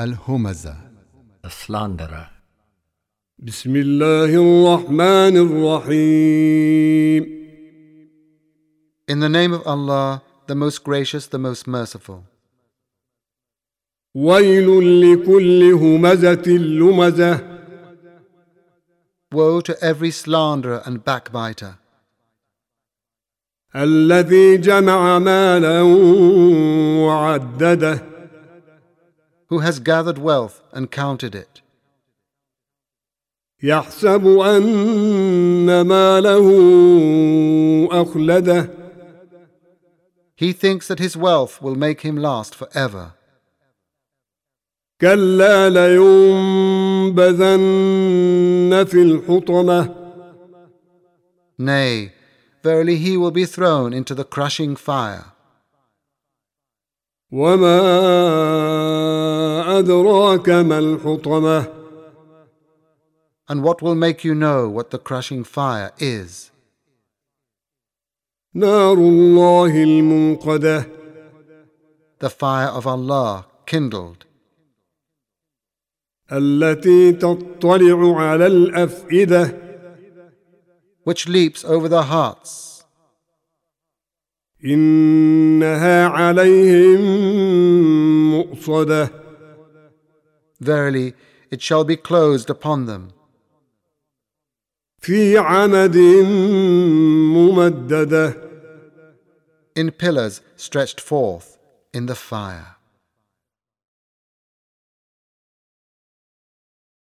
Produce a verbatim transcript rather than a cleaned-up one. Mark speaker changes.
Speaker 1: Al-Humaza.
Speaker 2: The slanderer.
Speaker 3: بسم الله الرحمن الرحيم.
Speaker 4: In the name of Allah, the most gracious, the most merciful.
Speaker 3: ويل لكل همزة لمزة.
Speaker 4: Woe to every slanderer and backbiter,
Speaker 3: الذي جمع مالا وعدده.
Speaker 4: who has gathered wealth and counted it,
Speaker 3: يحسب أن ماله أخلده.
Speaker 4: he thinks that his wealth will make him last forever.
Speaker 3: كلا لينبذن في الحطمة.
Speaker 4: Nay, verily he will be thrown into the crushing fire.
Speaker 3: وما أدراك ما الحطمة.
Speaker 4: And what will make you know what the crushing fire is?
Speaker 3: نار الله الموقدة.
Speaker 4: The fire of Allah kindled,
Speaker 3: التي تطلع على الأفئدة.
Speaker 4: which leaps over the hearts.
Speaker 3: إنها عليهم مؤصدة.
Speaker 4: Verily, it shall be closed upon them,
Speaker 3: في عمد ممددة.
Speaker 4: in pillars stretched forth in the fire.